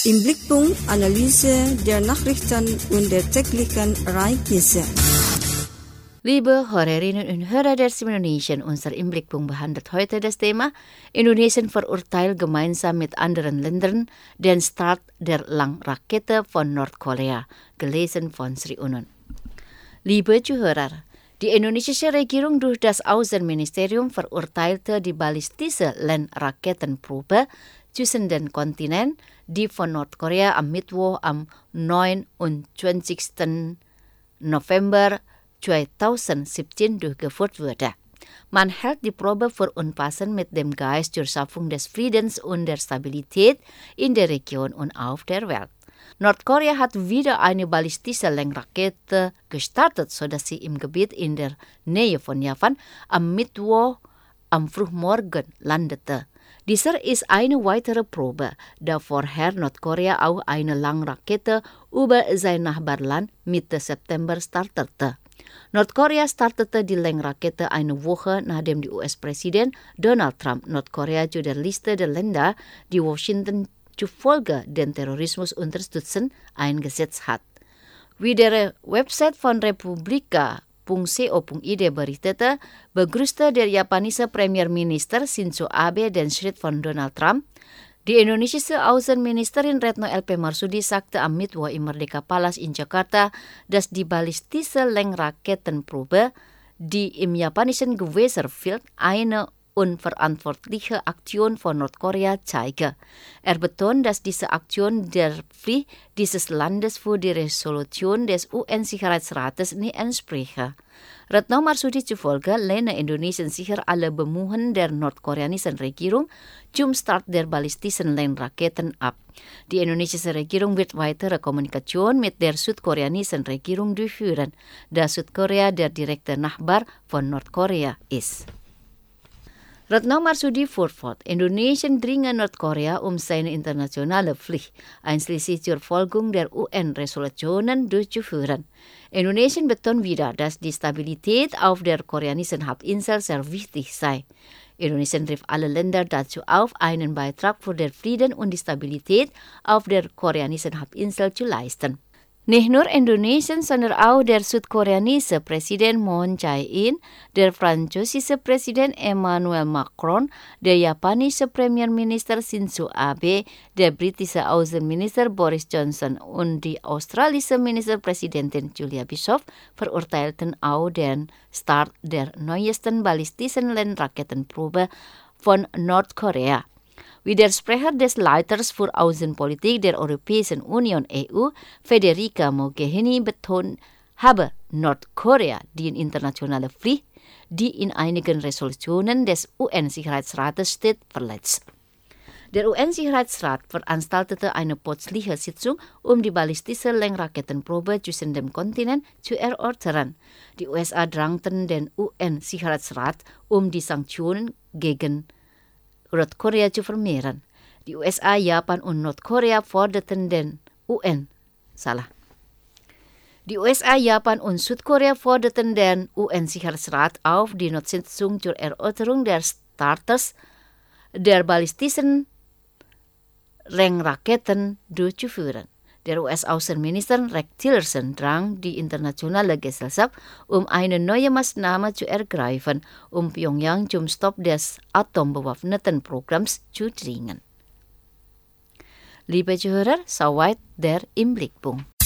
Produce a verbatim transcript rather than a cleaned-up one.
Im Blickpunkt Analyse der Nachrichten und der täglichen Ereignisse. Liebe Hörerinnen und Hörer der Stimme Indonesien, unser im Blickpunkt behandelt heute das Thema Indonesien verurteilt gemeinsam mit anderen Ländern den Start der Langrakete von Nordkorea, gelesen von Sri Unun. Liebe Zuhörer, die indonesische Regierung durch das Außenministerium verurteilte die ballistische Landraketenprobe zwischen den Kontinenten, die von Nordkorea am Mittwoch am neunundzwanzigsten November zweitausendsiebzehn durchgeführt wurde. Man hält die Probe für unpassend mit dem Geist zur Schaffung des Friedens und der Stabilität in der Region und auf der Welt. Nordkorea hat wieder eine ballistische Langrakete gestartet, sodass sie im Gebiet in der Nähe von Japan am Mittwoch am Frühmorgen landete. Dieser ist eine weitere Probe, da vorher Nordkorea auch eine Langrakete über sein Nachbarland Mitte September startete. Nordkorea startete die Langrakete eine Woche, nachdem die U S-Präsident Donald Trump Nordkorea zu der Liste der Länder, die Washington zufolge den Terrorismus unterstützen, eingesetzt hat. Wie der Website von republika punkt co punkt id berichtete, begrüßte der japanische Premierminister Shinzo Abe den Schritt von Donald Trump. Die indonesische Außenministerin Retno L P Marsudi sagte am Mittwoch im Merdeka Palace in Jakarta, dass die ballistische Langraketenprobe, die im japanischen Gewässer fiel, eine unverantwortliche Aktion von Nordkorea zeige. Er betont, dass diese Aktion der Pflicht dieses Landes für die Resolution des U N-Sicherheitsrates nicht entspreche. Retno Marsudi zufolge lehne Indonesien sicher alle Bemühungen der nordkoreanischen Regierung zum Start der ballistischen Langraketen ab. Die indonesische Regierung wird weitere Kommunikation mit der südkoreanischen Regierung durchführen, da Südkorea der direkte Nachbar von Nordkorea ist. Retno Marsudi fuhr fort, Indonesien dringe Nordkorea um seine internationale Pflicht, einschließlich zur Folgung der U N-Resolutionen durchzuführen. Indonesien betont wieder, dass die Stabilität auf der koreanischen Halbinsel sehr wichtig sei. Indonesien rief alle Länder dazu auf, einen Beitrag für den Frieden und die Stabilität auf der koreanischen Halbinsel zu leisten. Nicht nur Indonesien, sondern auch der südkoreanische Präsident Moon Jae-in, der französische Präsident Emmanuel Macron, der japanische Premierminister Shinzo Abe, der britische Außenminister Boris Johnson und die australische Ministerpräsidentin Julia Bishop verurteilten auch den Start der neuesten ballistischen Landraketenprobe von Nordkorea. Wie der Sprecher des Leiters für Außenpolitik der Europäischen Union E U, Federica Mogherini, betont, habe Nordkorea die internationale Pflicht, die in einigen Resolutionen des U N-Sicherheitsrates steht, verletzt. Der U N-Sicherheitsrat veranstaltete eine plötzliche Sitzung, um die ballistische Langraketenprobe zwischen dem Kontinent zu erörtern. Die U S A drängten den U N-Sicherheitsrat, um die Sanktionen gegen Nordkorea zu vermehren. Die U S A, Japan und Nordkorea forderten den U N. Salah. Die U S A, Japan und Südkorea forderten den U N-Sicherheitsrat auf, die Notsitzung zur Erörterung der Starters der ballistischen Langraketen durchzuführen. Der U S-Außenminister Rex Tillerson drang die internationale Gesellschaft, um eine neue Maßnahme zu ergreifen, um Pyongyang zum Stopp des atombewaffneten Programms zu dringen. Liebe Zuhörer, soweit der im Blickpunkt.